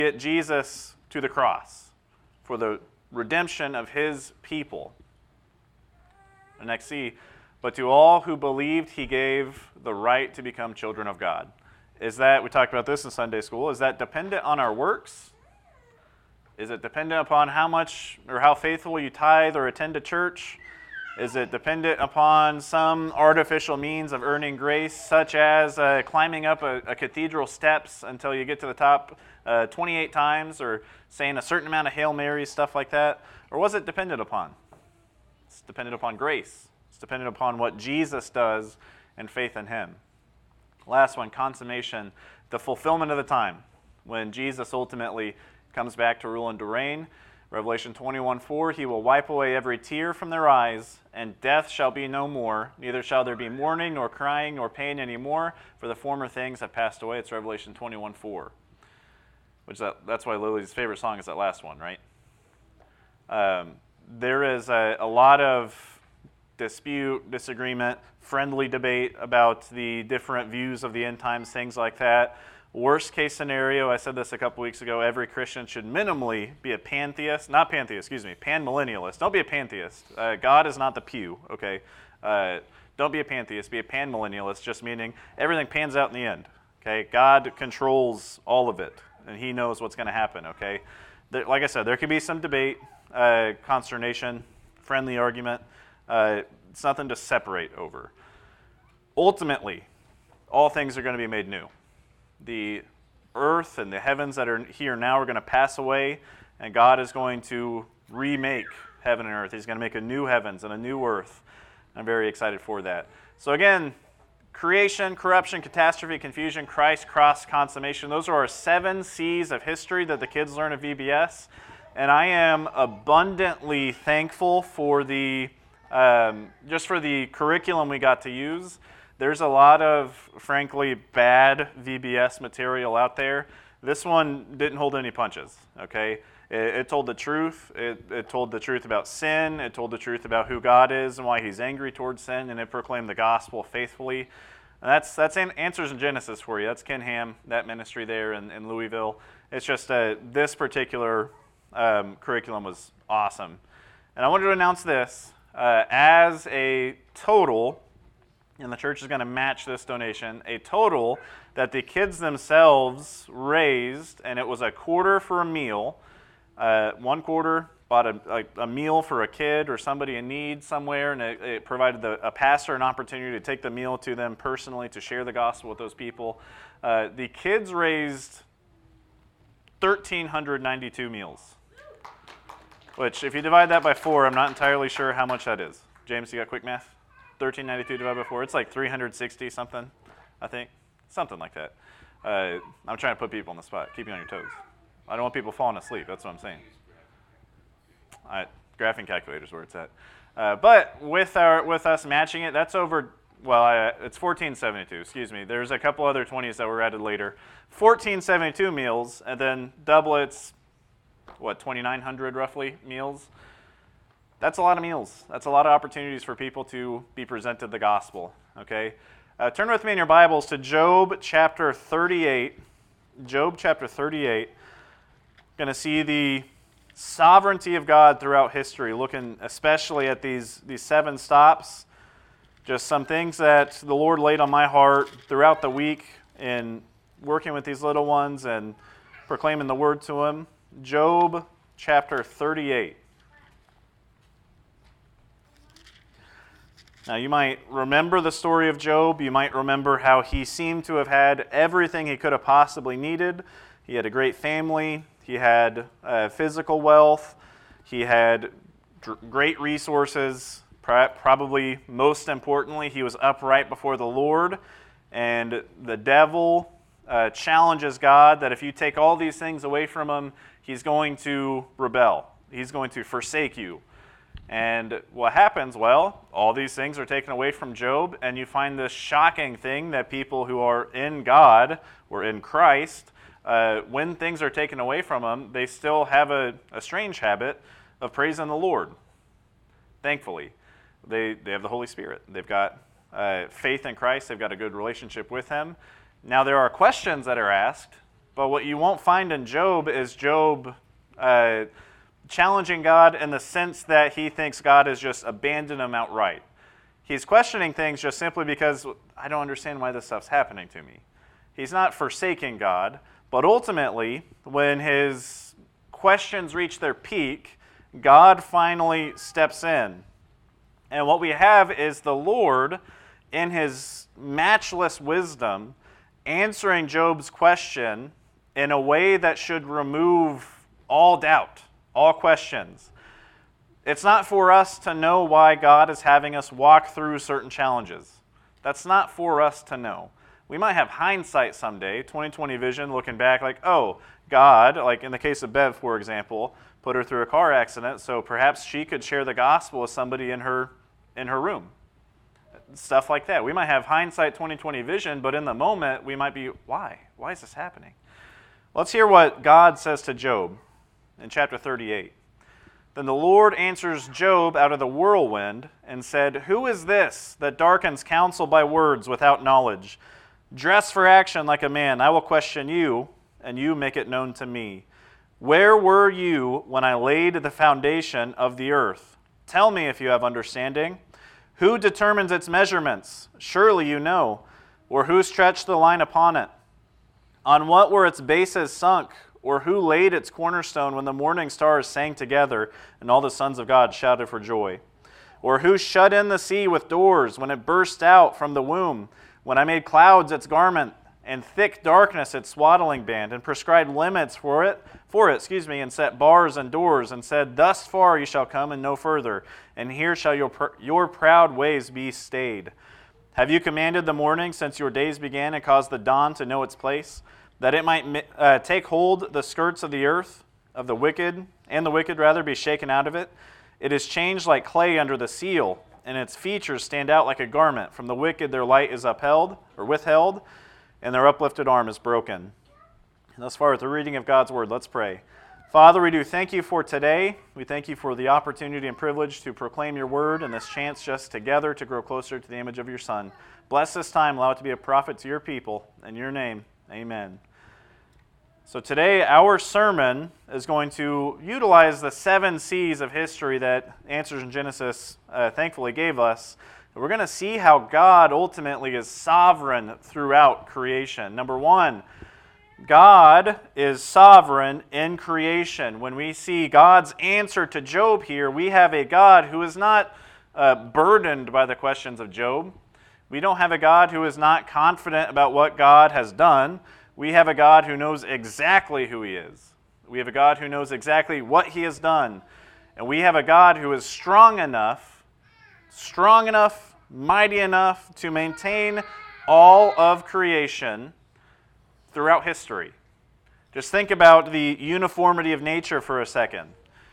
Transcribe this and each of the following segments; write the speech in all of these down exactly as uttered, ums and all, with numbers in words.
get Jesus to the cross for the redemption of his people. And next C, but to all who believed he gave the right to become children of God. Is that, we talked about this in Sunday school, is that dependent on our works? Is it dependent upon how much or how faithful you tithe or attend a church? Is it dependent upon some artificial means of earning grace, such as uh, climbing up a, a cathedral steps until you get to the top uh, twenty-eight times, or saying a certain amount of Hail Marys, stuff like that? Or was it dependent upon? It's dependent upon grace. It's dependent upon what Jesus does and faith in him. Last one, consummation, the fulfillment of the time, when Jesus ultimately comes back to rule and to reign. Revelation twenty-one four, he will wipe away every tear from their eyes, and death shall be no more. Neither shall there be mourning, nor crying, nor pain any more, for the former things have passed away. It's Revelation twenty-one four. Which that, that's why Lily's favorite song is that last one, right? Um, there is a, a lot of dispute, disagreement, friendly debate about the different views of the end times, things like that. Worst case scenario, I said this a couple weeks ago, every Christian should minimally be a pantheist, not pantheist, excuse me, panmillennialist. Don't be a pantheist. Uh, God is not the pew, okay? Uh, don't be a pantheist, be a panmillennialist, just meaning everything pans out in the end, okay? God controls all of it, and he knows what's going to happen, okay? There, like I said, there could be some debate, uh, consternation, friendly argument. Uh, it's nothing to separate over. Ultimately, all things are going to be made new. The earth and the heavens that are here now are going to pass away, and God is going to remake heaven and earth. He's going to make a new heavens and a new earth. I'm very excited for that. So again, creation, corruption, catastrophe, confusion, Christ, cross, consummation. Those are our seven C's of history that the kids learn at V B S. And I am abundantly thankful for the, um, just for the curriculum we got to use. There's a lot of, frankly, bad V B S material out there. This one didn't hold any punches, okay? It, it told the truth. It, it told the truth about sin. It told the truth about who God is and why he's angry towards sin, and it proclaimed the gospel faithfully. And that's that's Answers in Genesis for you. That's Ken Ham, that ministry there in, in Louisville. It's just uh, this particular um, curriculum was awesome. And I wanted to announce this. Uh, as a total, and the church is going to match this donation, a total that the kids themselves raised, and it was a quarter for a meal. Uh, one quarter bought a, a, a meal for a kid or somebody in need somewhere, and it, it provided the, a pastor an opportunity to take the meal to them personally to share the gospel with those people. Uh, the kids raised one thousand three hundred ninety-two meals, which if you divide that by four, I'm not entirely sure how much that is. James, you got quick math? thirteen ninety-two divided by four, it's like three hundred sixty something, I think. Something like that. Uh, I'm trying to put people on the spot, keep you on your toes. I don't want people falling asleep, that's what I'm saying. All right, graphing calculator's where it's at. Uh, but with our with us matching it, that's over, well, I, it's fourteen seventy-two, excuse me. There's a couple other twenties that were added later. fourteen seventy-two meals, and then double it's, what, twenty-nine hundred roughly meals? That's a lot of meals. That's a lot of opportunities for people to be presented the gospel, okay? Uh, turn with me in your Bibles to Job chapter thirty-eight. Job chapter thirty-eight. Going to see the sovereignty of God throughout history, looking especially at these, these seven stops. Just some things that the Lord laid on my heart throughout the week in working with these little ones and proclaiming the word to them. Job chapter thirty-eight. Now, you might remember the story of Job. You might remember how he seemed to have had everything he could have possibly needed. He had a great family. He had uh, physical wealth. He had dr- great resources. Pro- probably most importantly, he was upright before the Lord. And the devil uh, challenges God that if you take all these things away from him, he's going to rebel. He's going to forsake you. And what happens? Well, all these things are taken away from Job, and you find this shocking thing that people who are in God or in Christ, uh, when things are taken away from them, they still have a, a strange habit of praising the Lord. Thankfully, they, they have the Holy Spirit. They've got uh, faith in Christ. They've got a good relationship with Him. Now, there are questions that are asked. But what you won't find in Job is Job uh, challenging God in the sense that he thinks God has just abandoned him outright. He's questioning things just simply because I don't understand why this stuff's happening to me. He's not forsaking God, but ultimately, when his questions reach their peak, God finally steps in. And what we have is the Lord, in his matchless wisdom, answering Job's question in a way that should remove all doubt, all questions. It's not for us to know why God is having us walk through certain challenges. That's not for us to know. We might have hindsight someday, twenty twenty vision, looking back like, oh, God, like in the case of Bev, for example, put her through a car accident, so perhaps she could share the gospel with somebody in her in her room. Stuff like that. We might have hindsight twenty twenty vision, but in the moment, we might be, why? Why is this happening? Let's hear what God says to Job in chapter thirty-eight. Then the Lord answers Job out of the whirlwind and said, Who is this that darkens counsel by words without knowledge? Dress for action like a man. I will question you, and you make it known to me. Where were you when I laid the foundation of the earth? Tell me if you have understanding. Who determines its measurements? Surely you know. Or who stretched the line upon it? On what were its bases sunk? Or who laid its cornerstone when the morning stars sang together and all the sons of God shouted for joy? Or who shut in the sea with doors when it burst out from the womb? When I made clouds its garment and thick darkness its swaddling band, and prescribed limits for it, for it, excuse me, and set bars and doors, and said, Thus far you shall come and no further, and here shall your pr- your proud ways be stayed. Have you commanded the morning since your days began, and caused the dawn to know its place, that it might uh, take hold the skirts of the earth, of the wicked, and the wicked rather be shaken out of it? It is changed like clay under the seal, and its features stand out like a garment. From the wicked their light is upheld, or withheld, and their uplifted arm is broken. And thus far as the reading of God's word, let's pray. Father, we do thank you for today. We thank you for the opportunity and privilege to proclaim your word and this chance just together to grow closer to the image of your Son. Bless this time, allow it to be a prophet to your people. In your name, amen. So today, our sermon is going to utilize the seven C's of history that Answers in Genesis uh, thankfully gave us. We're going to see how God ultimately is sovereign throughout creation. Number one, God is sovereign in creation. When we see God's answer to Job here, we have a God who is not uh, burdened by the questions of Job. We don't have a God who is not confident about what God has done. We have a God who knows exactly who he is. We have a God who knows exactly what he has done. And we have a God who is strong enough, strong enough, mighty enough to maintain all of creation throughout history. Just think about the uniformity of nature for a second.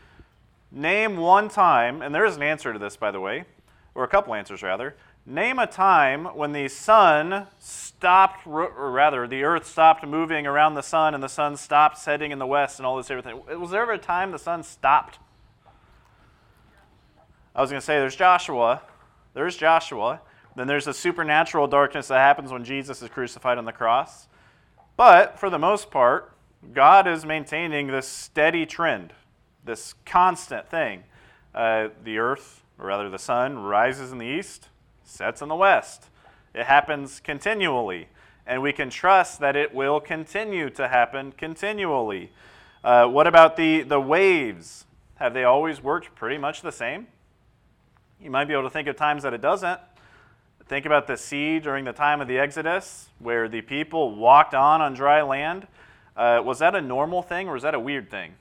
Name one time, and there is an answer to this, by the way, or a couple answers rather. Name a time when the sun stopped, or rather, the earth stopped moving around the sun and the sun stopped setting in the west and all this everything. Was there ever a time the sun stopped? I was going to say there's Joshua. There's Joshua. Then there's the supernatural darkness that happens when Jesus is crucified on the cross. But for the most part, God is maintaining this steady trend, this constant thing. Uh, the earth, or rather the sun, rises in the east, sets in the west. It happens continually, and we can trust that it will continue to happen continually. Uh, what about the, the waves? Have they always worked pretty much the same? You might be able to think of times that it doesn't. Think about the sea during the time of the Exodus, where the people walked on on dry land. Uh, was that a normal thing, or was that a weird thing?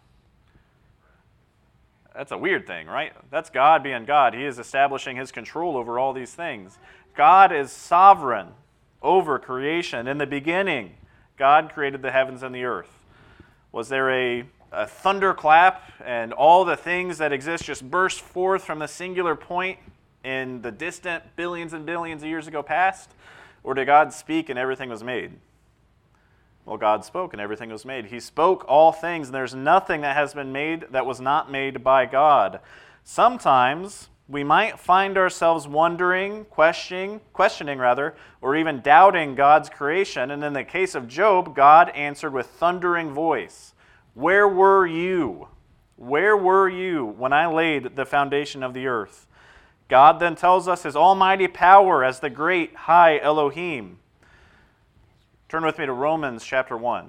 That's a weird thing, right? That's God being God. He is establishing his control over all these things. God is sovereign over creation. In the beginning, God created the heavens and the earth. Was there a, a thunderclap and all the things that exist just burst forth from the singular point in the distant billions and billions of years ago past? Or did God speak and everything was made? Well, God spoke and everything was made. He spoke all things, and there's nothing that has been made that was not made by God. Sometimes we might find ourselves wondering, questioning, questioning rather, or even doubting God's creation. And in the case of Job, God answered with thundering voice, "Where were you? Where were you when I laid the foundation of the earth?" God then tells us his almighty power as the great high Elohim. Turn with me to Romans chapter one.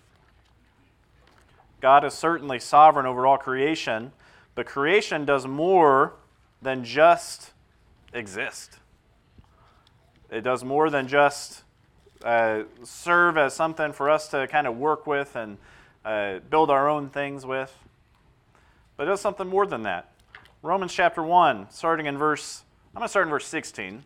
God is certainly sovereign over all creation, but creation does more than just exist. It does more than just uh, serve as something for us to kind of work with and uh, build our own things with. But it does something more than that. Romans chapter one, starting in verse, I'm going to start in verse sixteen.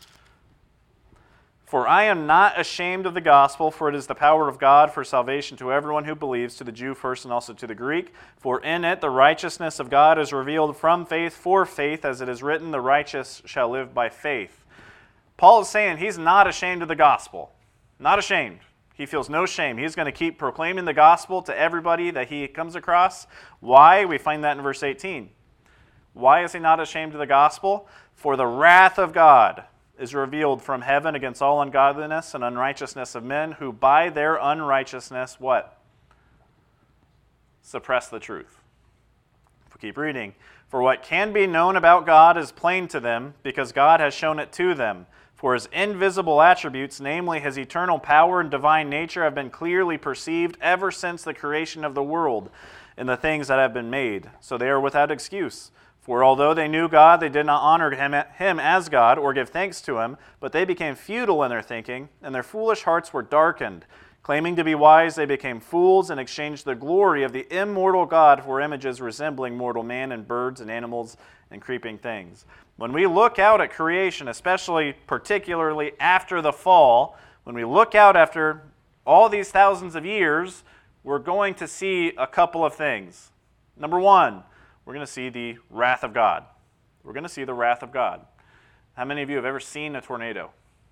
"For I am not ashamed of the gospel, for it is the power of God for salvation to everyone who believes, to the Jew first and also to the Greek. For in it the righteousness of God is revealed from faith for faith, as it is written, the righteous shall live by faith." Paul is saying he's not ashamed of the gospel. Not ashamed. He feels no shame. He's going to keep proclaiming the gospel to everybody that he comes across. Why? We find that in verse eighteen. Why is he not ashamed of the gospel? "For the wrath of God is revealed from heaven against all ungodliness and unrighteousness of men, who by their unrighteousness," what? "Suppress the truth." If we keep reading, "For what can be known about God is plain to them, because God has shown it to them. For his invisible attributes, namely his eternal power and divine nature, have been clearly perceived ever since the creation of the world in the things that have been made. So they are without excuse. For although they knew God, they did not honor him, him as God or give thanks to him, but they became futile in their thinking, and their foolish hearts were darkened. Claiming to be wise, they became fools and exchanged the glory of the immortal God for images resembling mortal man and birds and animals and creeping things." When we look out at creation, especially particularly after the fall, when we look out after all these thousands of years, we're going to see a couple of things. Number one, we're going to see the wrath of God. We're going to see the wrath of God. How many of you have ever seen a tornado?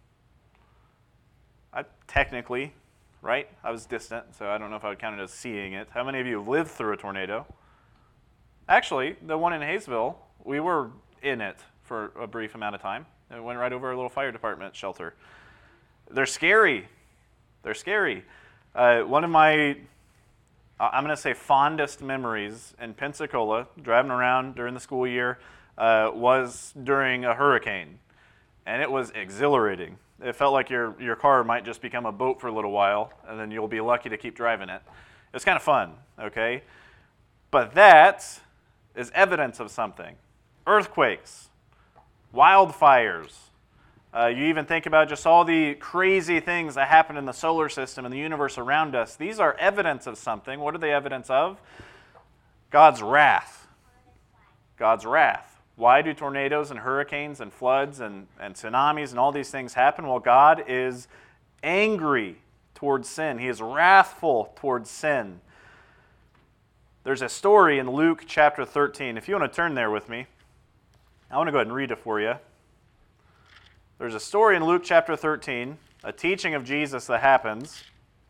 I, technically, right? I was distant, so I don't know if I would count it as seeing it. How many of you have lived through a tornado? Actually, the one in Hayesville, we were in it for a brief amount of time. It went right over our little fire department shelter. They're scary. They're scary. Uh, one of my, I'm going to say fondest memories in Pensacola, driving around during the school year, uh, was during a hurricane. And it was exhilarating. It felt like your, your car might just become a boat for a little while, and then you'll be lucky to keep driving it. It's kind of fun, okay? But that is evidence of something. Earthquakes, wildfires. Uh, you even think about just all the crazy things that happen in the solar system and the universe around us. These are evidence of something. What are they evidence of? God's wrath. God's wrath. Why do tornadoes and hurricanes and floods and, and tsunamis and all these things happen? Well, God is angry towards sin. He is wrathful towards sin. There's a story in Luke chapter thirteen. If you want to turn there with me, I want to go ahead and read it for you. There's a story in Luke chapter thirteen, a teaching of Jesus that happens,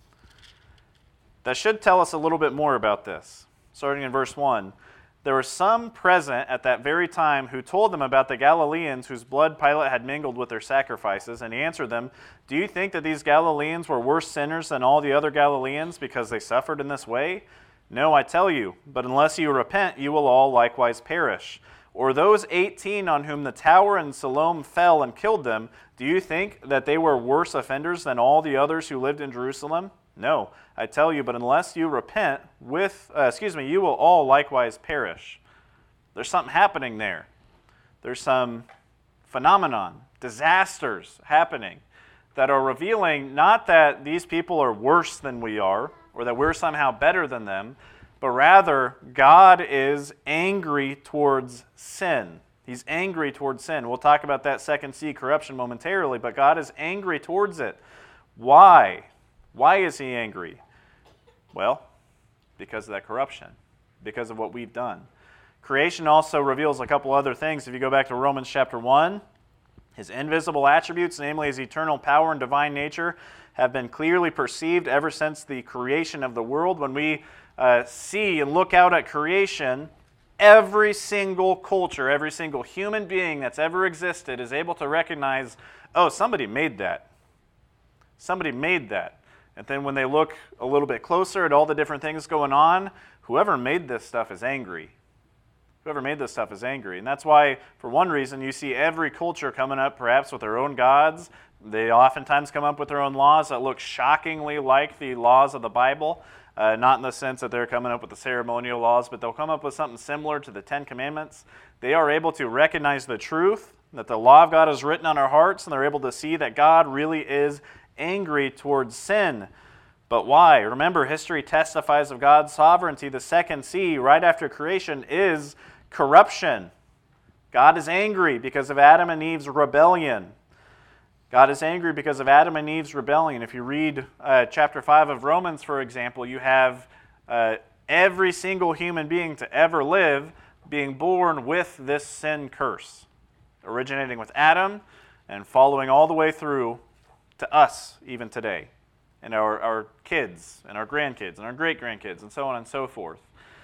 that should tell us a little bit more about this. Starting in verse one. "There were some present at that very time who told them about the Galileans whose blood Pilate had mingled with their sacrifices. And he answered them, 'Do you think that these Galileans were worse sinners than all the other Galileans because they suffered in this way? No, I tell you, but unless you repent, you will all likewise perish. Or those eighteen on whom the tower in Siloam fell and killed them, do you think that they were worse offenders than all the others who lived in Jerusalem? No, I tell you, but unless you repent, with uh, excuse me, you will all likewise perish.'" There's something happening there. There's some phenomenon, disasters happening that are revealing not that these people are worse than we are, or that we're somehow better than them, but rather God is angry towards sin. He's angry towards sin. We'll talk about that second C, corruption, momentarily, but God is angry towards it. Why? Why is he angry? Well, because of that corruption, because of what we've done. Creation also reveals a couple other things. If you go back to Romans chapter one, his invisible attributes, namely his eternal power and divine nature, have been clearly perceived ever since the creation of the world. When we uh, see and look out at creation, every single culture, every single human being that's ever existed is able to recognize, oh, somebody made that. Somebody made that. And then when they look a little bit closer at all the different things going on, whoever made this stuff is angry. Whoever made this stuff is angry. And that's why, for one reason, you see every culture coming up perhaps with their own gods. They oftentimes come up with their own laws that look shockingly like the laws of the Bible. Uh, not in the sense that they're coming up with the ceremonial laws, but they'll come up with something similar to the Ten Commandments. They are able to recognize the truth, that the law of God is written on our hearts, and they're able to see that God really is angry towards sin. But why? Remember, history testifies of God's sovereignty. The second C, right after creation, is corruption. God is angry because of Adam and Eve's rebellion. God is angry because of Adam and Eve's rebellion. If you read uh, chapter five of Romans, for example, you have uh, every single human being to ever live being born with this sin curse, originating with Adam and following all the way through to us even today, and our, our kids and our grandkids and our great-grandkids and so on and so forth.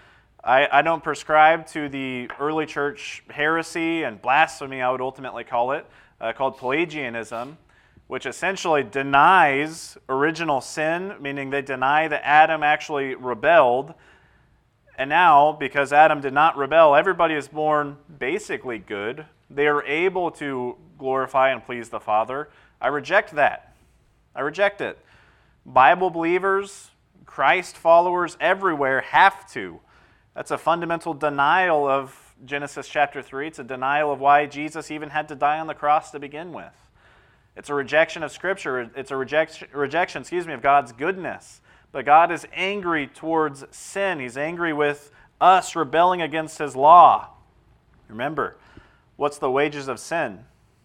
I, I don't prescribe to the early church heresy and blasphemy, I would ultimately call it, uh, called Pelagianism, which essentially denies original sin, meaning they deny that Adam actually rebelled. And now, because Adam did not rebel, everybody is born basically good. They are able to glorify and please the Father. I reject that. I reject it. Bible believers, Christ followers everywhere have to. That's a fundamental denial of Genesis chapter three. It's a denial of why Jesus even had to die on the cross to begin with. It's a rejection of Scripture. It's a rejection, rejection, excuse me, of God's goodness. But God is angry towards sin. He's angry with us rebelling against His law. Remember, what's the wages of sin?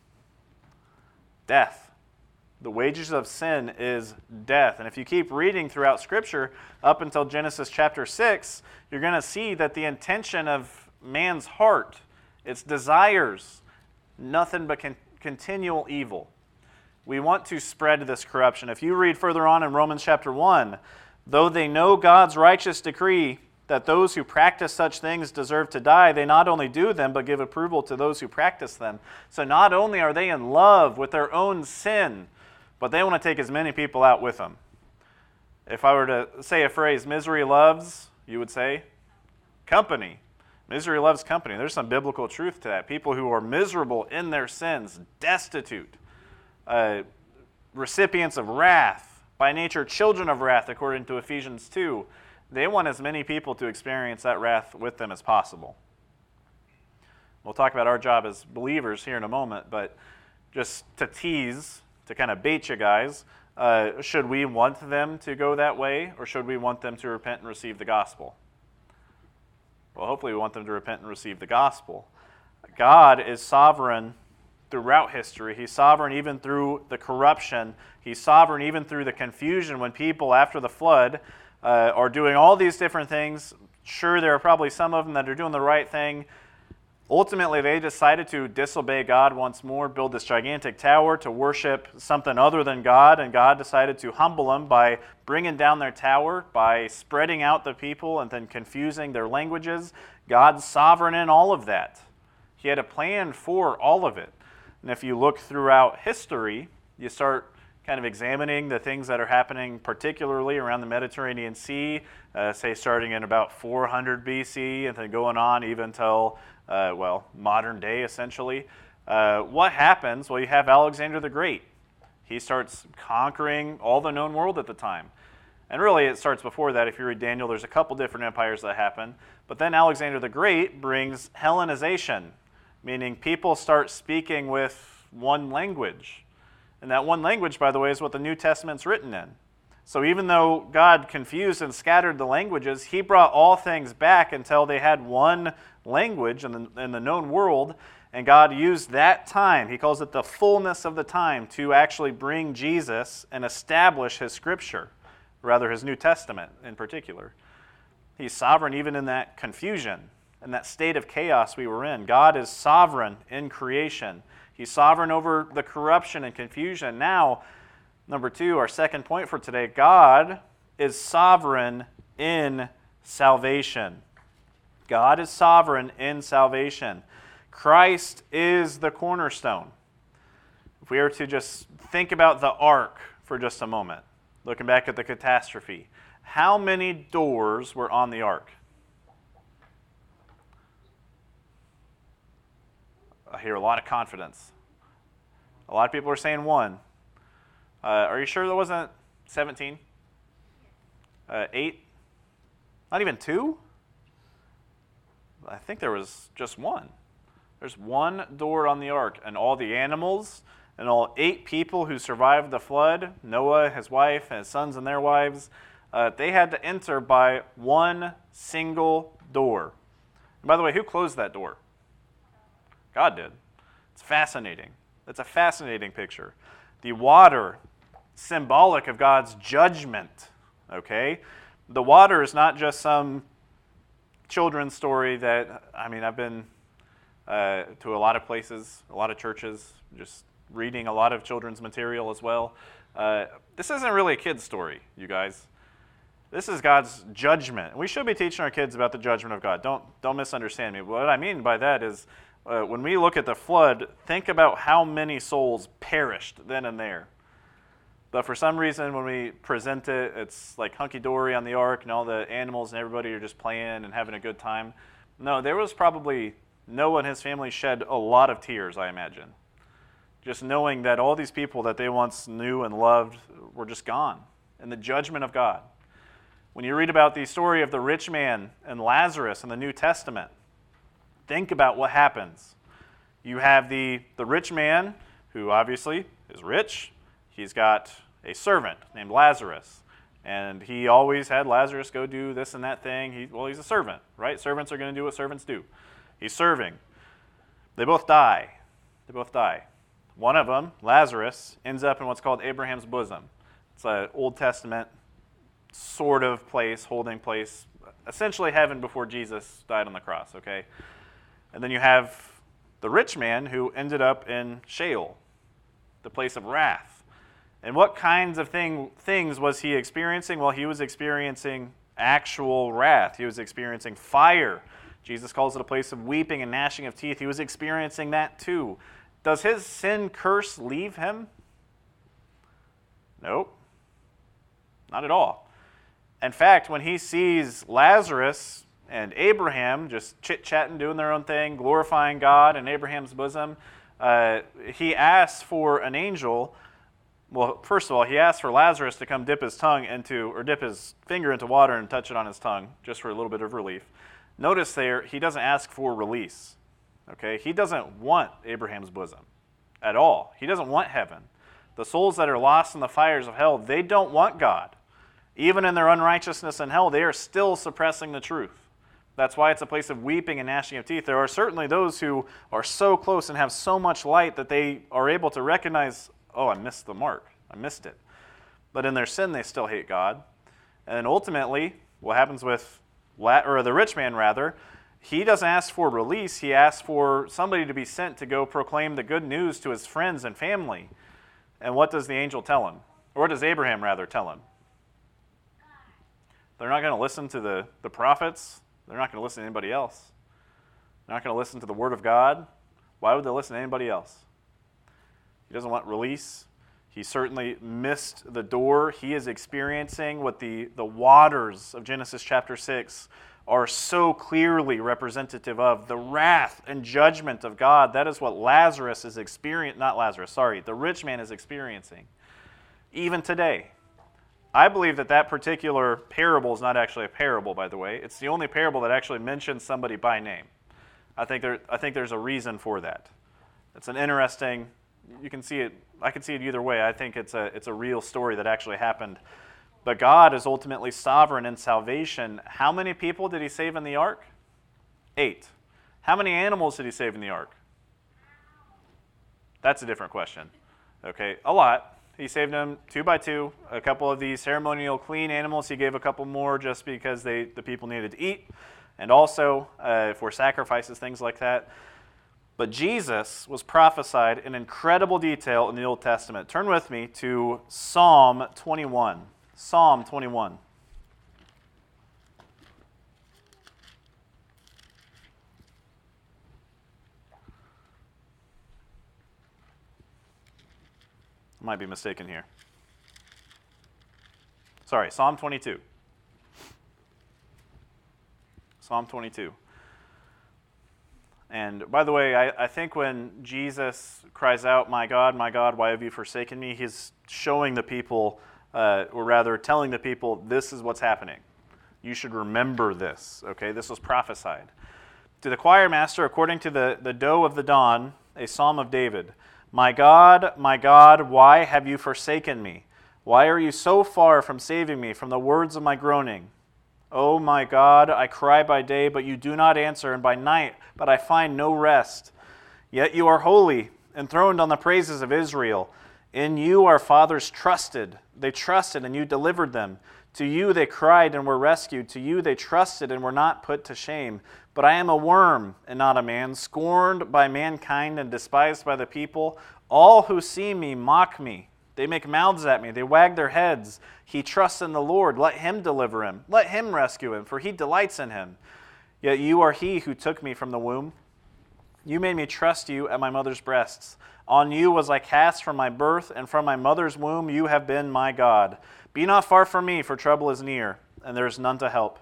Death. The wages of sin is death. And if you keep reading throughout Scripture up until Genesis chapter six, you're going to see that the intention of man's heart, its desires, nothing but con- continual evil. We want to spread this corruption. If you read further on in Romans chapter one, though they know God's righteous decree that those who practice such things deserve to die, they not only do them, but give approval to those who practice them. So not only are they in love with their own sin, but they want to take as many people out with them. If I were to say a phrase, misery loves, you would say, company. Misery loves company. There's some biblical truth to that. People who are miserable in their sins, destitute, uh, recipients of wrath, by nature children of wrath, according to Ephesians two, they want as many people to experience that wrath with them as possible. We'll talk about our job as believers here in a moment, but just to tease, to kind of bait you guys, uh, should we want them to go that way, or should we want them to repent and receive the gospel? Well, hopefully we want them to repent and receive the gospel. God is sovereign throughout history. He's sovereign even through the corruption. He's sovereign even through the confusion when people after the flood uh, are doing all these different things. Sure, there are probably some of them that are doing the right thing. Ultimately, they decided to disobey God once more, build this gigantic tower to worship something other than God, and God decided to humble them by bringing down their tower, by spreading out the people and then confusing their languages. God's sovereign in all of that. He had a plan for all of it. And if you look throughout history, you start kind of examining the things that are happening particularly around the Mediterranean Sea, uh, say starting in about four hundred B C and then going on even until, uh, well, modern day essentially. Uh, what happens? Well, you have Alexander the Great. He starts conquering all the known world at the time. And really it starts before that. If you read Daniel, there's a couple different empires that happen. But then Alexander the Great brings Hellenization, meaning people start speaking with one language. And that one language, by the way, is what the New Testament's written in. So even though God confused and scattered the languages, He brought all things back until they had one language in the, in the known world. And God used that time, He calls it the fullness of the time, to actually bring Jesus and establish His Scripture, rather His New Testament in particular. He's sovereign even in that confusion, in that state of chaos we were in. God is sovereign in creation. He's sovereign over the corruption and confusion. Now, number two, our second point for today, God is sovereign in salvation. God is sovereign in salvation. Christ is the cornerstone. If we were to just think about the ark for just a moment, looking back at the catastrophe, how many doors were on the ark? I hear a lot of confidence. A lot of people are saying one. Uh, are you sure there wasn't seventeen? Uh, eight? Not even two? I think there was just one. There's one door on the ark, and all the animals and all eight people who survived the flood, Noah, his wife, and his sons and their wives, uh, they had to enter by one single door. And by the way, who closed that door? God did. It's fascinating. It's a fascinating picture. The water, symbolic of God's judgment, okay? The water is not just some children's story that, I mean, I've been uh, to a lot of places, a lot of churches, just reading a lot of children's material as well. Uh, this isn't really a kid's story, you guys. This is God's judgment. We should be teaching our kids about the judgment of God. Don't, don't misunderstand me. What I mean by that is uh, when we look at the flood, think about how many souls perished then and there. But for some reason, when we present it, it's like hunky-dory on the ark and all the animals and everybody are just playing and having a good time. No, there was probably Noah and his family shed a lot of tears, I imagine. Just knowing that all these people that they once knew and loved were just gone in the judgment of God. When you read about the story of the rich man and Lazarus in the New Testament, think about what happens. You have the, the rich man who obviously is rich. He's got a servant named Lazarus, and he always had Lazarus go do this and that thing. He, well, he's a servant, right? Servants are going to do what servants do. He's serving. They both die. They both die. One of them, Lazarus, ends up in what's called Abraham's bosom. It's an Old Testament sort of place, holding place, essentially heaven before Jesus died on the cross, okay? And then you have the rich man who ended up in Sheol, the place of wrath. And what kinds of thing, things was he experiencing? Well, he was experiencing actual wrath. He was experiencing fire. Jesus calls it a place of weeping and gnashing of teeth. He was experiencing that too. Does his sin curse leave him? Nope. Not at all. In fact, when he sees Lazarus and Abraham just chit-chatting, doing their own thing, glorifying God in Abraham's bosom, uh, he asks for an angel. Well, first of all, he asks for Lazarus to come dip his tongue into, or dip his finger into water and touch it on his tongue, just for a little bit of relief. Notice there, he doesn't ask for release. Okay, he doesn't want Abraham's bosom at all. He doesn't want heaven. The souls that are lost in the fires of hell, they don't want God. Even in their unrighteousness in hell, they are still suppressing the truth. That's why it's a place of weeping and gnashing of teeth. There are certainly those who are so close and have so much light that they are able to recognize, oh, I missed the mark. I missed it. But in their sin, they still hate God. And ultimately, what happens with, or the rich man rather, he doesn't ask for release. He asks for somebody to be sent to go proclaim the good news to his friends and family. And what does the angel tell him? Or what does Abraham rather tell him? They're not going to listen to the, the prophets. They're not going to listen to anybody else. They're not going to listen to the word of God. Why would they listen to anybody else? He doesn't want release. He certainly missed the door. He is experiencing what the, the waters of Genesis chapter six are so clearly representative of, the wrath and judgment of God. That is what Lazarus is experiencing, not Lazarus, sorry, the rich man is experiencing, even today. I believe that that particular parable is not actually a parable, by the way. It's the only parable that actually mentions somebody by name. I think there, I think there's a reason for that. It's an interesting, you can see it, I can see it either way. I think it's a, it's a real story that actually happened. But God is ultimately sovereign in salvation. How many people did he save in the ark? Eight. How many animals did he save in the ark? That's a different question. Okay, a lot. He saved them two by two. A couple of these ceremonial clean animals, he gave a couple more just because they the people needed to eat. And also uh, for sacrifices, things like that. But Jesus was prophesied in incredible detail in the Old Testament. Turn with me to Psalm twenty-one. Psalm twenty-one. I might be mistaken here. Sorry, Psalm twenty-two. Psalm twenty-two. And by the way, I, I think when Jesus cries out, "My God, my God, why have you forsaken me?" he's showing the people, uh, or rather telling the people, this is what's happening. You should remember this, okay? This was prophesied. To the choir master, according to the, the doe of the dawn, a psalm of David. My God, my God, why have you forsaken me? Why are you so far from saving me from the words of my groaning? O my God, I cry by day, but you do not answer, and by night, but I find no rest. Yet you are holy, enthroned on the praises of Israel. In you our fathers trusted. They trusted, and you delivered them. To you they cried and were rescued. To you they trusted and were not put to shame. But I am a worm and not a man, scorned by mankind and despised by the people. All who see me mock me. They make mouths at me. They wag their heads. He trusts in the Lord. Let him deliver him. Let him rescue him, for he delights in him. Yet you are he who took me from the womb. You made me trust you at my mother's breasts. On you was I cast from my birth, and from my mother's womb you have been my God. Be not far from me, for trouble is near, and there is none to help.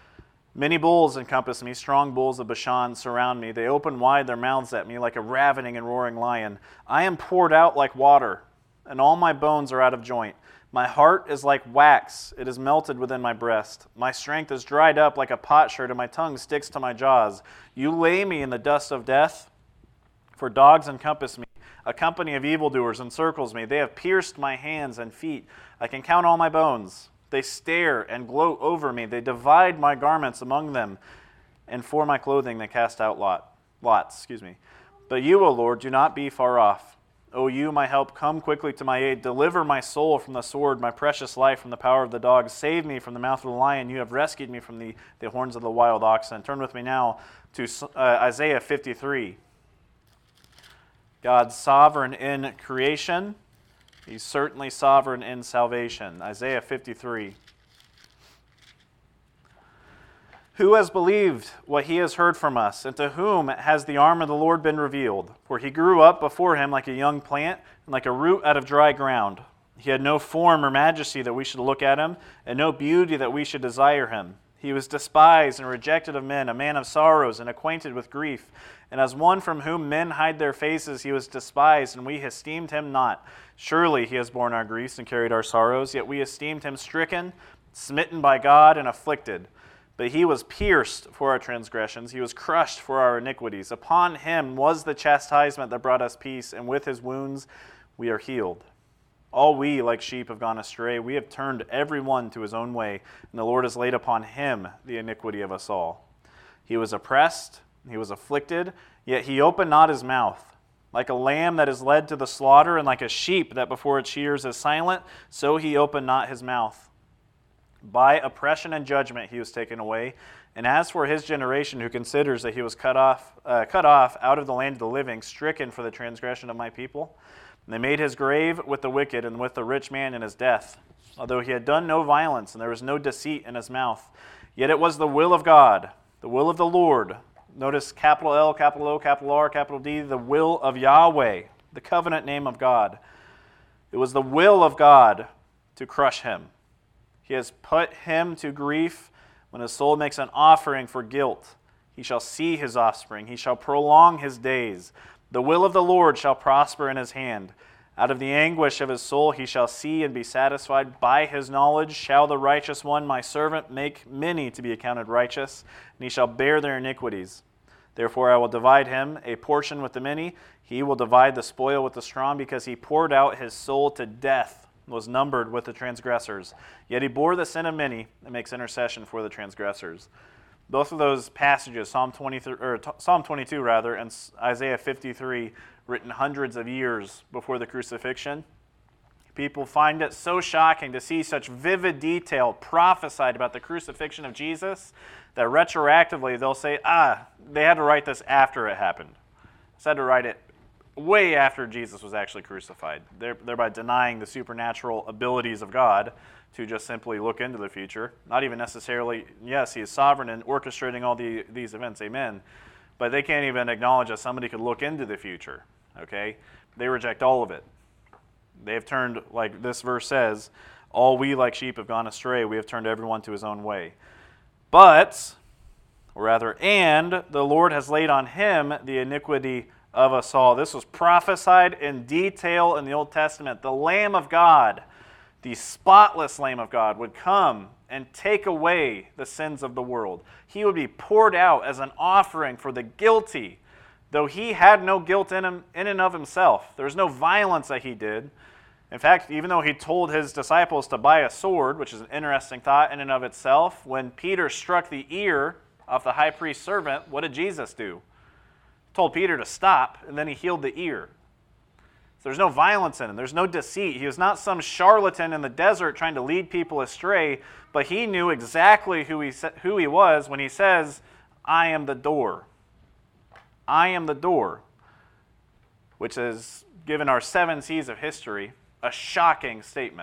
Many bulls encompass me, strong bulls of Bashan surround me. They open wide their mouths at me like a ravening and roaring lion. I am poured out like water, and all my bones are out of joint. My heart is like wax, it is melted within my breast. My strength is dried up like a potsherd, and my tongue sticks to my jaws. You lay me in the dust of death, for dogs encompass me. A company of evildoers encircles me. They have pierced my hands and feet. I can count all my bones. They stare and gloat over me. They divide my garments among them, and for my clothing they cast out lot, lots. Excuse me. But you, O Lord, do not be far off. O you, my help, come quickly to my aid. Deliver my soul from the sword, my precious life from the power of the dog. Save me from the mouth of the lion. You have rescued me from the, the horns of the wild oxen. Turn with me now to uh, Isaiah fifty-three. God's sovereign in creation. He's certainly sovereign in salvation. Isaiah fifty-three. Who has believed what he has heard from us, and to whom has the arm of the Lord been revealed? For he grew up before him like a young plant, and like a root out of dry ground. He had no form or majesty that we should look at him, and no beauty that we should desire him. He was despised and rejected of men, a man of sorrows and acquainted with grief. And as one from whom men hide their faces, he was despised, and we esteemed him not. Surely he has borne our griefs and carried our sorrows, yet we esteemed him stricken, smitten by God, and afflicted. But he was pierced for our transgressions, he was crushed for our iniquities. Upon him was the chastisement that brought us peace, and with his wounds we are healed. All we, like sheep, have gone astray. We have turned every one to his own way, and the Lord has laid upon him the iniquity of us all. He was oppressed, he was afflicted, yet he opened not his mouth. Like a lamb that is led to the slaughter, and like a sheep that before its shears is silent, so he opened not his mouth. By oppression and judgment he was taken away. And as for his generation, who considers that he was cut off, uh, cut off out of the land of the living, stricken for the transgression of my people, and they made his grave with the wicked and with the rich man in his death, although he had done no violence and there was no deceit in his mouth. Yet it was the will of God, the will of the Lord. Notice capital L, capital O, capital R, capital D, the will of Yahweh, the covenant name of God. It was the will of God to crush him. He has put him to grief when his soul makes an offering for guilt. He shall see his offspring. He shall prolong his days. The will of the Lord shall prosper in his hand. Out of the anguish of his soul he shall see and be satisfied. By his knowledge shall the righteous one, my servant, make many to be accounted righteous, and he shall bear their iniquities. Therefore I will divide him a portion with the many. He will divide the spoil with the strong, because he poured out his soul to death, was numbered with the transgressors. Yet he bore the sin of many and makes intercession for the transgressors. Both of those passages, Psalm twenty-three, or Psalm twenty-two rather, and Isaiah fifty-three, written hundreds of years before the crucifixion. People find it so shocking to see such vivid detail prophesied about the crucifixion of Jesus that retroactively they'll say, ah, they had to write this after it happened. They had to write it way after Jesus was actually crucified, thereby denying the supernatural abilities of God to just simply look into the future. Not even necessarily, yes, he is sovereign in orchestrating all the, these events, amen, but they can't even acknowledge that somebody could look into the future, okay? They reject all of it. They have turned, like this verse says, all we like sheep have gone astray. We have turned everyone to his own way. But, or rather, and the Lord has laid on him the iniquity of us all. This was prophesied in detail in the Old Testament. The Lamb of God, the spotless Lamb of God, would come and take away the sins of the world. He would be poured out as an offering for the guilty, though he had no guilt in him in and of himself. There was no violence that he did. In fact, even though he told his disciples to buy a sword, which is an interesting thought in and of itself, when Peter struck the ear of the high priest's servant, what did Jesus do? He told Peter to stop, and then he healed the ear. So there's no violence in him. There's no deceit. He was not some charlatan in the desert trying to lead people astray, but he knew exactly who he, who he was when he says, I am the door. I am the door, which is, given our seven C's of history, a shocking statement.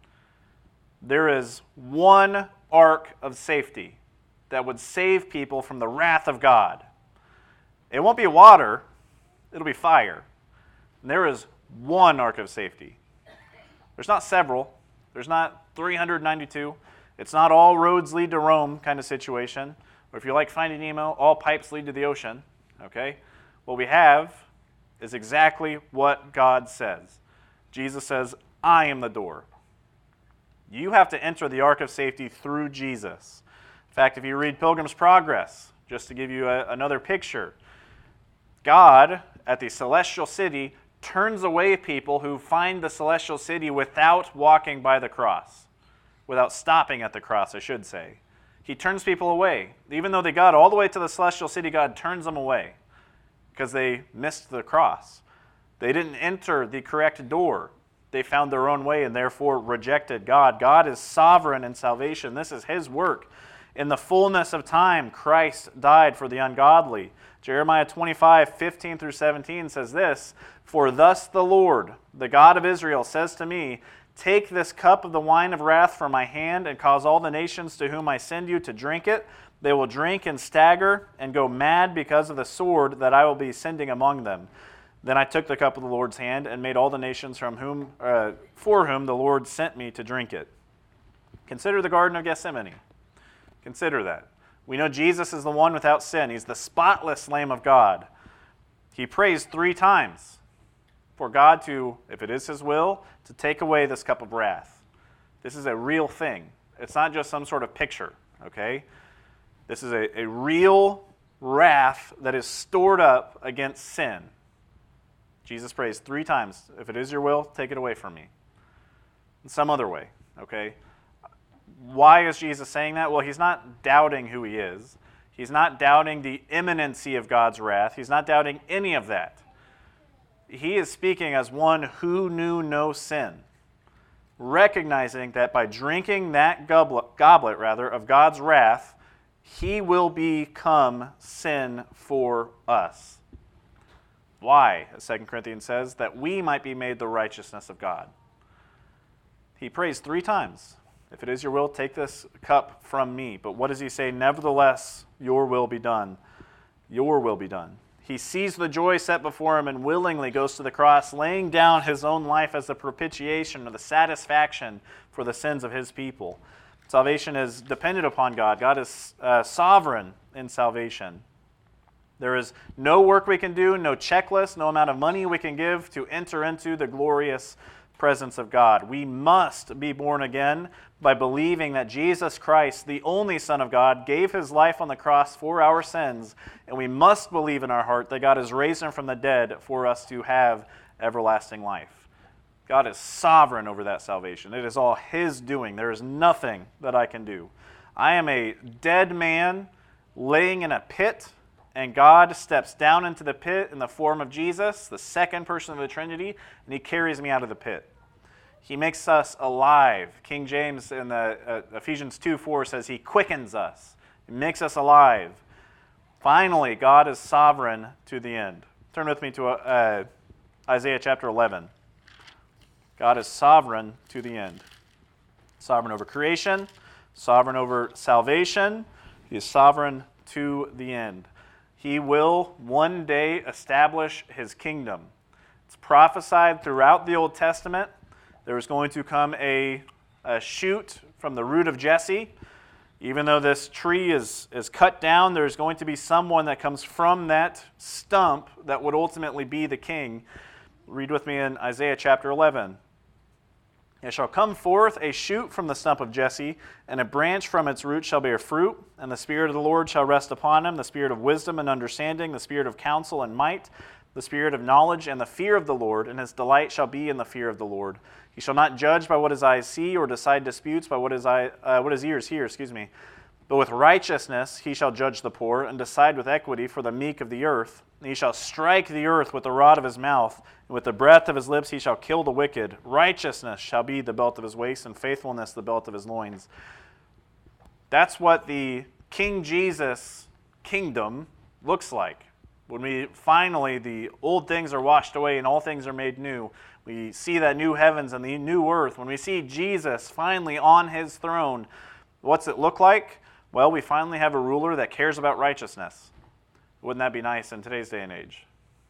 There is one ark of safety that would save people from the wrath of God. It won't be water, it'll be fire. And there is one ark of safety. There's not several. There's not three hundred ninety-two. It's not all roads lead to Rome kind of situation. Or if you like Finding Nemo, all pipes lead to the ocean. Okay? What we have is exactly what God says. Jesus says, I am the door. You have to enter the ark of safety through Jesus. In fact, if you read Pilgrim's Progress, just to give you a, another picture, God at the celestial city turns away people who find the celestial city without walking by the cross, without stopping at the cross, I should say. He turns people away. Even though they got all the way to the celestial city, God turns them away because they missed the cross. They didn't enter the correct door. They found their own way and therefore rejected God. God is sovereign in salvation. This is his work. In the fullness of time, Christ died for the ungodly. Jeremiah twenty-five, fifteen through seventeen says this, For thus the Lord, the God of Israel, says to me, Take this cup of the wine of wrath from my hand and cause all the nations to whom I send you to drink it. They will drink and stagger and go mad because of the sword that I will be sending among them. Then I took the cup of the Lord's hand and made all the nations from whom, uh, for whom the Lord sent me to drink it. Consider the Garden of Gethsemane. Consider that. We know Jesus is the one without sin. He's the spotless Lamb of God. He prays three times for God to, if it is his will, to take away this cup of wrath. This is a real thing. It's not just some sort of picture, okay? This is a, a real wrath that is stored up against sin. Jesus prays three times, if it is your will, take it away from me. In some other way, okay? Why is Jesus saying that? Well, he's not doubting who he is. He's not doubting the imminency of God's wrath. He's not doubting any of that. He is speaking as one who knew no sin, recognizing that by drinking that goblet, goblet rather, of God's wrath, he will become sin for us. Why, as Second Corinthians says, that we might be made the righteousness of God. He prays three times. If it is your will, take this cup from me. But what does he say? Nevertheless, your will be done. Your will be done. He sees the joy set before him and willingly goes to the cross, laying down his own life as the propitiation or the satisfaction for the sins of his people. Salvation is dependent upon God. God is uh, sovereign in salvation. There is no work we can do, no checklist, no amount of money we can give to enter into the glorious presence of God. We must be born again by believing that Jesus Christ, the only Son of God, gave his life on the cross for our sins, and we must believe in our heart that God has raised him from the dead for us to have everlasting life. God is sovereign over that salvation. It is all his doing. There is nothing that I can do. I am a dead man laying in a pit, and God steps down into the pit in the form of Jesus, the second person of the Trinity, and he carries me out of the pit. He makes us alive. King James in the, uh, Ephesians two four says he quickens us. He makes us alive. Finally, God is sovereign to the end. Turn with me to uh, Isaiah chapter eleven. God is sovereign to the end. Sovereign over creation, sovereign over salvation. He is sovereign to the end. He will one day establish his kingdom. It's prophesied throughout the Old Testament There is going to come a, a shoot from the root of Jesse. Even though this tree is, is cut down, there's going to be someone that comes from that stump that would ultimately be the king. Read with me in Isaiah chapter eleven. It shall come forth a shoot from the stump of Jesse, and a branch from its root shall bear fruit, and the Spirit of the Lord shall rest upon him, the Spirit of wisdom and understanding, the Spirit of counsel and might, the Spirit of knowledge and the fear of the Lord, and his delight shall be in the fear of the Lord. He shall not judge by what his eyes see, or decide disputes by what his, eye, uh, what his ears hear, excuse me. But with righteousness he shall judge the poor, and decide with equity for the meek of the earth. And he shall strike the earth with the rod of his mouth, and with the breath of his lips he shall kill the wicked. Righteousness shall be the belt of his waist, and faithfulness the belt of his loins. That's what the King Jesus kingdom looks like. When we finally, the old things are washed away and all things are made new. We see that new heavens and the new earth. When we see Jesus finally on his throne, what's it look like? Well, we finally have a ruler that cares about righteousness. Wouldn't that be nice in today's day and age?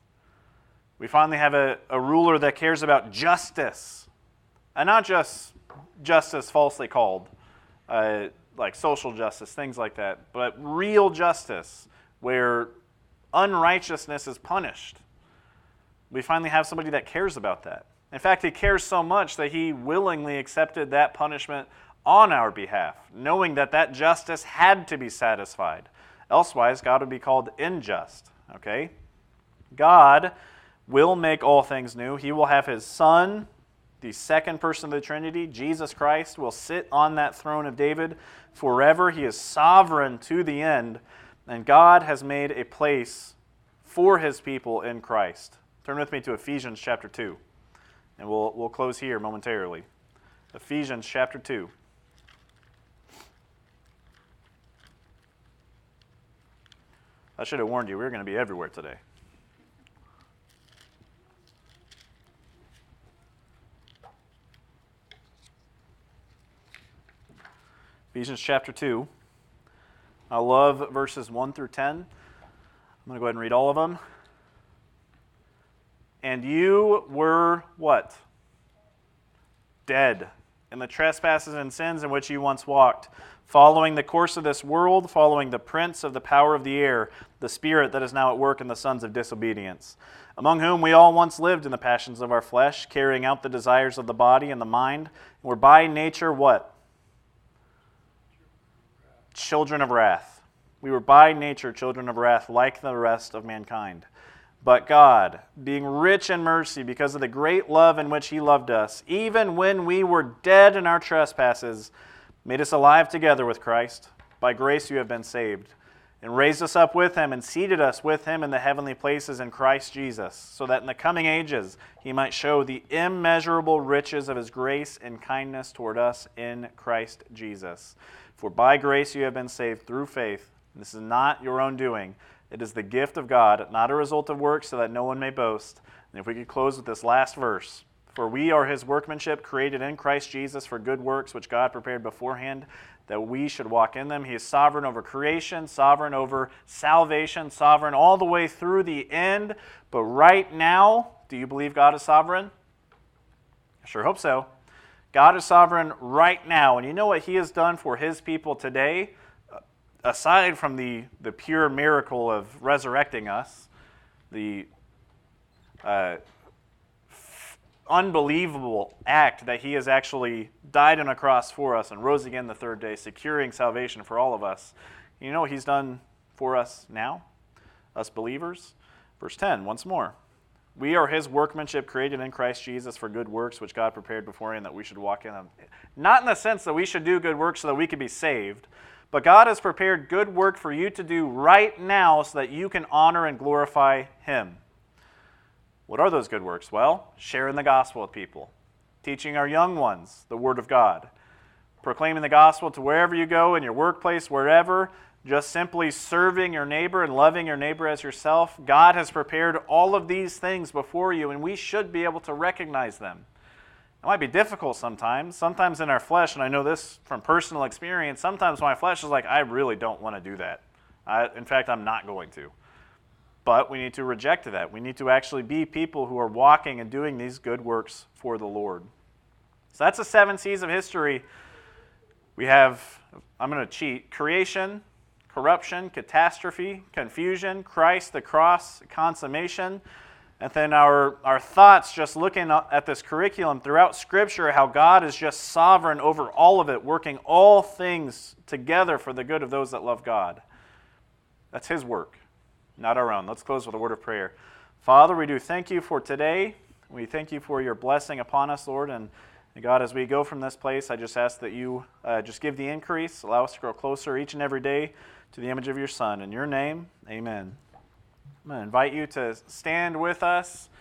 We finally have a, a ruler that cares about justice. And not just justice falsely called, uh, like social justice, things like that, but real justice where unrighteousness is punished. We finally have somebody that cares about that. In fact, he cares so much that he willingly accepted that punishment on our behalf, knowing that that justice had to be satisfied. Elsewise, God would be called unjust. Okay? God will make all things new. He will have his Son, the second person of the Trinity, Jesus Christ, will sit on that throne of David forever. He is sovereign to the end. And God has made a place for his people in Christ. Turn with me to Ephesians chapter two. And we'll, we'll close here momentarily. Ephesians chapter two. I should have warned you, we we're going to be everywhere today. Ephesians chapter two. I love verses one through ten. I'm going to go ahead and read all of them. And you were what? Dead in the trespasses and sins in which you once walked, following the course of this world, following the prince of the power of the air, the spirit that is now at work in the sons of disobedience, among whom we all once lived in the passions of our flesh, carrying out the desires of the body and the mind, and were by nature what? Children of wrath. We were by nature children of wrath like the rest of mankind. But God, being rich in mercy because of the great love in which he loved us, even when we were dead in our trespasses, made us alive together with Christ. By grace you have been saved, and raised us up with him and seated us with him in the heavenly places in Christ Jesus, so that in the coming ages he might show the immeasurable riches of his grace and kindness toward us in Christ Jesus. For by grace you have been saved through faith. This is not your own doing. It is the gift of God, not a result of works, so that no one may boast. And if we could close with this last verse. For we are his workmanship, created in Christ Jesus for good works, which God prepared beforehand, that we should walk in them. He is sovereign over creation, sovereign over salvation, sovereign all the way through the end. But right now, do you believe God is sovereign? I sure hope so. God is sovereign right now. And you know what he has done for his people today? Aside from the, the pure miracle of resurrecting us, the uh, f- unbelievable act that he has actually died on a cross for us and rose again the third day, securing salvation for all of us. You know what he's done for us now, us believers? Verse ten, once more. We are his workmanship, created in Christ Jesus for good works, which God prepared beforehand that we should walk in them. Not in the sense that we should do good works so that we could be saved, but God has prepared good work for you to do right now so that you can honor and glorify him. What are those good works? Well, sharing the gospel with people, teaching our young ones the word of God, proclaiming the gospel to wherever you go, in your workplace, wherever, just simply serving your neighbor and loving your neighbor as yourself. God has prepared all of these things before you, and we should be able to recognize them. It might be difficult sometimes. Sometimes in our flesh, and I know this from personal experience, sometimes my flesh is like, I really don't want to do that. I, in fact, I'm not going to. But we need to reject that. We need to actually be people who are walking and doing these good works for the Lord. So that's the seven C's of history. We have, I'm going to cheat, creation, corruption, catastrophe, confusion, Christ, the cross, consummation. And then our, our thoughts, just looking at this curriculum throughout Scripture, how God is just sovereign over all of it, working all things together for the good of those that love God. That's His work, not our own. Let's close with a word of prayer. Father, we do thank You for today. We thank You for Your blessing upon us, Lord. And God, as we go from this place, I just ask that You uh, just give the increase, allow us to grow closer each and every day to the image of Your Son. In Your name, amen. I'm going to invite you to stand with us